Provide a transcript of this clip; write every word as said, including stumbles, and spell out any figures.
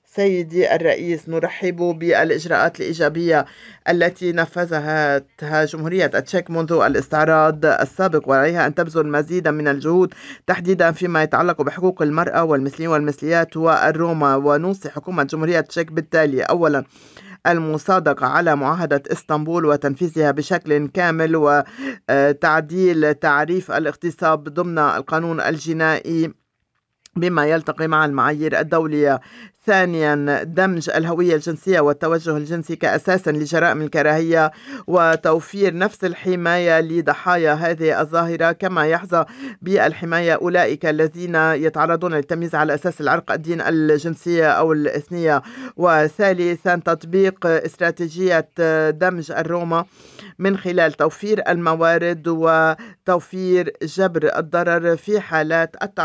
سيدي الرئيس، نرحب بالإجراءات الإيجابية التي نفذها جمهورية التشيك منذ الاستعراض السابق، وعليها أن تبذل مزيدا من الجهود تحديدا فيما يتعلق بحقوق المرأة والمثليين والمثليات والروما. ونوصي حكومة جمهورية التشيك بالتالي: أولا، المصادقة على معاهدة إسطنبول وتنفيذها بشكل كامل، وتعديل تعريف الاغتصاب ضمن القانون الجنائي بما يلتقي مع المعايير الدولية. ثانيا، دمج الهوية الجنسية والتوجه الجنسي كأساس لجرائم الكراهية، وتوفير نفس الحماية لضحايا هذه الظاهرة كما يحظى بالحماية أولئك الذين يتعرضون للتمييز على أساس العرق، الدين، الجنسية أو الإثنية. وثالثا، تطبيق استراتيجية دمج الروما من خلال توفير الموارد وتوفير جبر الضرر في حالات التعرض